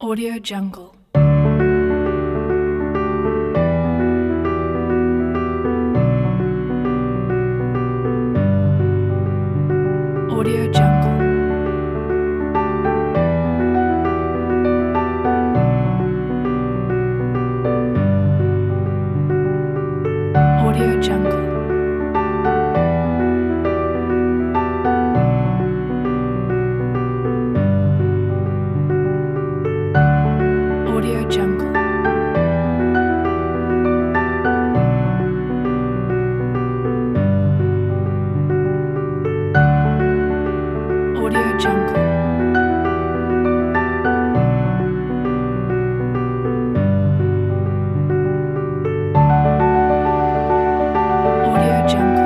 Audio Jungle. Audio Jungle. Audio Jungle. Audio Jungle. Audio Jungle. Audio Jungle.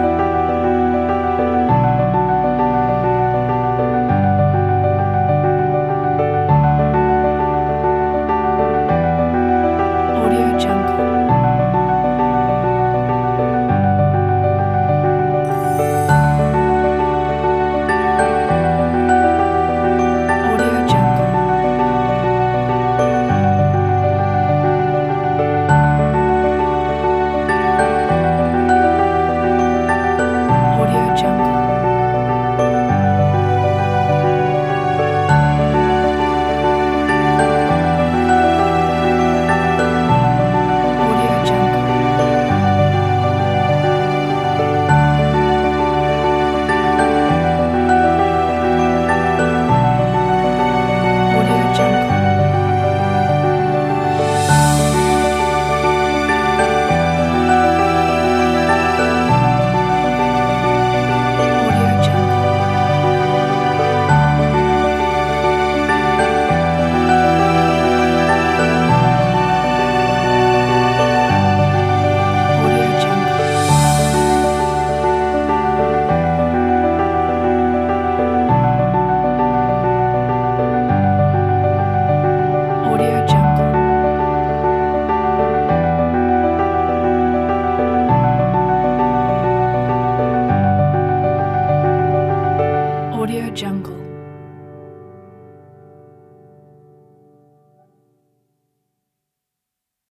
Audio Jungle. Audio Jungle. Audio Jungle. Audio Jungle. Audio Jungle. Audio Jungle. Audio Jungle. Audio Jungle. Audio Jungle.